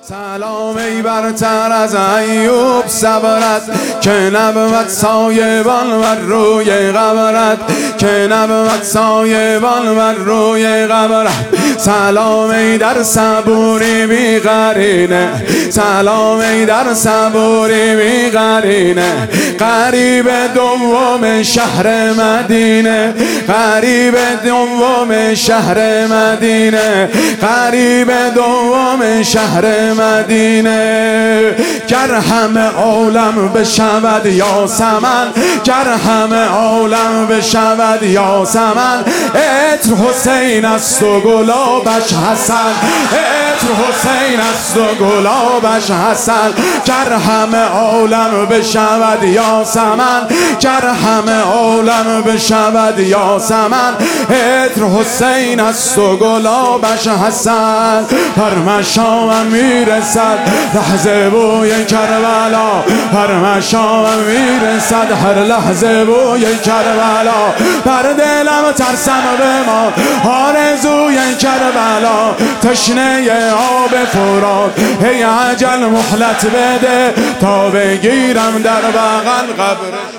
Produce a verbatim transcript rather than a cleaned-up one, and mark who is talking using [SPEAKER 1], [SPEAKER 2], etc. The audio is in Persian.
[SPEAKER 1] سلام ای برتر از ایوب صبرت که نبود سایبان بر روی قبرت که نبود سایبان بر روی قبرت. سلام ای در صبوری بی قرینه، سلام ای در صبوری بی قرینه. غریب دوم شهر مدینه، غریب دوم شهر مدینه، غریب دوم شهر مدینه. گر همه عالم بشود یاسمن، گر همه عالم بشود یاسمن. عطر حسین است و گلابش حسن، عطر حسین است و گلابش حسن. گر همه عالم بشود یاسمن، گر همه عالم بشود یاسمن. عطر حسین است و گلابش حسن. هر مشامم میرسد لحظه بوی کربلا، هر مشامم میرسد هر لحظه بوی کربلا. بر دلم ترسم بمان آرزوی کربلا، تشنه آب فرات هی عجل مهلت بده تا بگیرم در بغل قبرش.